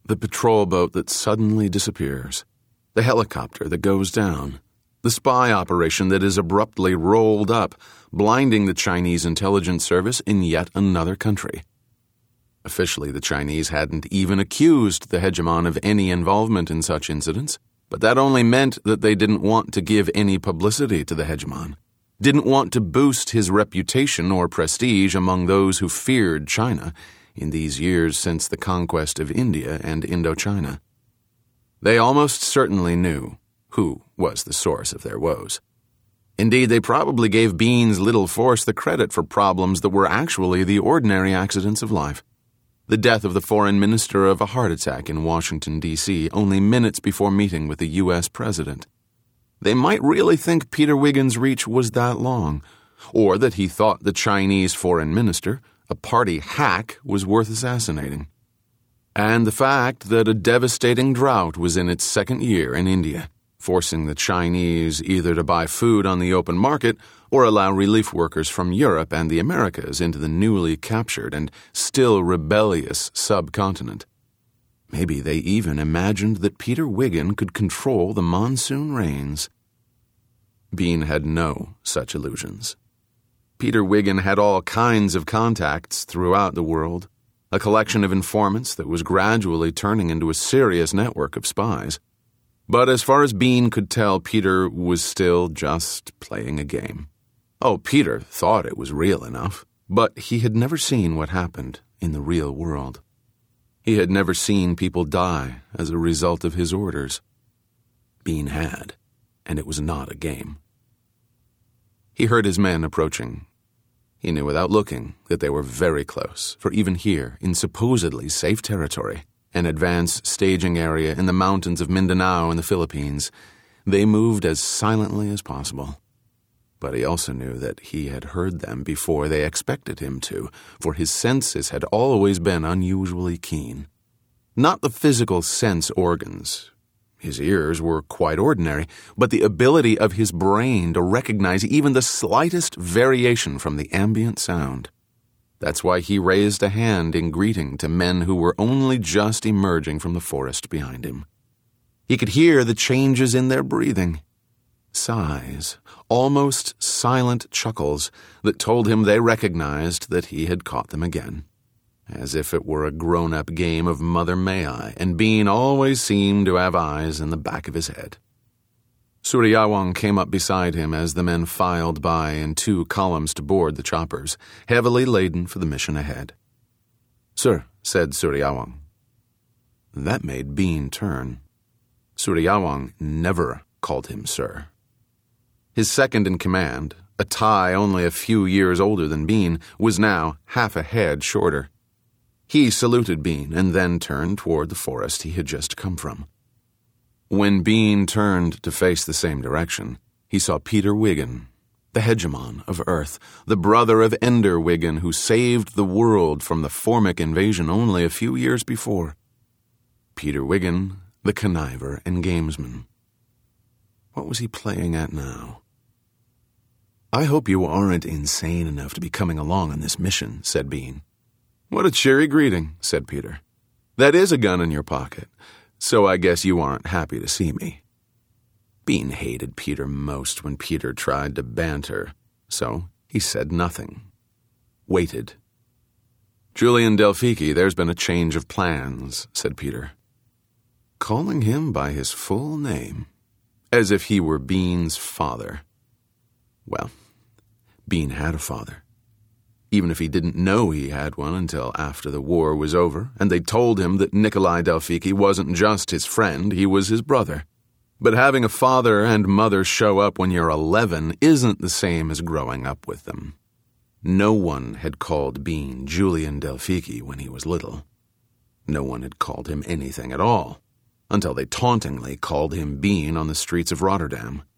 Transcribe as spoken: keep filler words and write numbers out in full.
The patrol boat that suddenly disappears. The helicopter that goes down. The spy operation that is abruptly rolled up, blinding the Chinese intelligence service in yet another country. Officially, the Chinese hadn't even accused the hegemon of any involvement in such incidents, but that only meant that they didn't want to give any publicity to the hegemon, didn't want to boost his reputation or prestige among those who feared China in these years since the conquest of India and Indochina. They almost certainly knew who was the source of their woes. Indeed, they probably gave Bean's little force the credit for problems that were actually the ordinary accidents of life. The death of the foreign minister of a heart attack in Washington, D C, only minutes before meeting with the U S president. They might really think Peter Wiggins' reach was that long, or that he thought the Chinese foreign minister, a party hack, was worth assassinating. And the fact that a devastating drought was in its second year in India, forcing the Chinese either to buy food on the open market or allow relief workers from Europe and the Americas into the newly captured and still rebellious subcontinent. Maybe they even imagined that Peter Wiggin could control the monsoon rains. Bean had no such illusions. Peter Wiggin had all kinds of contacts throughout the world, a collection of informants that was gradually turning into a serious network of spies. But as far as Bean could tell, Peter was still just playing a game. Oh, Peter thought it was real enough, but he had never seen what happened in the real world. He had never seen people die as a result of his orders. Bean had, and it was not a game. He heard his men approaching. He knew without looking that they were very close, for even here, in supposedly safe territory, an advanced staging area in the mountains of Mindanao in the Philippines, they moved as silently as possible. But he also knew that he had heard them before they expected him to, for his senses had always been unusually keen. Not the physical sense organs. His ears were quite ordinary, but the ability of his brain to recognize even the slightest variation from the ambient sound. That's why he raised a hand in greeting to men who were only just emerging from the forest behind him. He could hear the changes in their breathing. Sighs, almost silent chuckles that told him they recognized that he had caught them again. As if it were a grown-up game of Mother May I, and Bean always seemed to have eyes in the back of his head. Suryawang came up beside him as the men filed by in two columns to board the choppers, heavily laden for the mission ahead. "Sir," said Suryawang. That made Bean turn. Suryawang never called him sir. His second-in-command, a Thai only a few years older than Bean, was now half a head shorter. He saluted Bean and then turned toward the forest he had just come from. When Bean turned to face the same direction, he saw Peter Wiggin, the hegemon of Earth, the brother of Ender Wiggin who saved the world from the Formic invasion only a few years before. Peter Wiggin, the conniver and gamesman. What was he playing at now? "I hope you aren't insane enough to be coming along on this mission," said Bean. "What a cheery greeting," said Peter. "That is a gun in your pocket, so I guess you aren't happy to see me." Bean hated Peter most when Peter tried to banter, so he said nothing. Waited. "Julian Delphiki, there's been a change of plans," said Peter. Calling him by his full name, as if he were Bean's father. Well, Bean had a father. Even if he didn't know he had one until after the war was over, and they told him that Nikolai Delphiki wasn't just his friend, he was his brother. But having a father and mother show up when you're eleven isn't the same as growing up with them. No one had called Bean Julian Delphiki when he was little. No one had called him anything at all, until they tauntingly called him Bean on the streets of Rotterdam.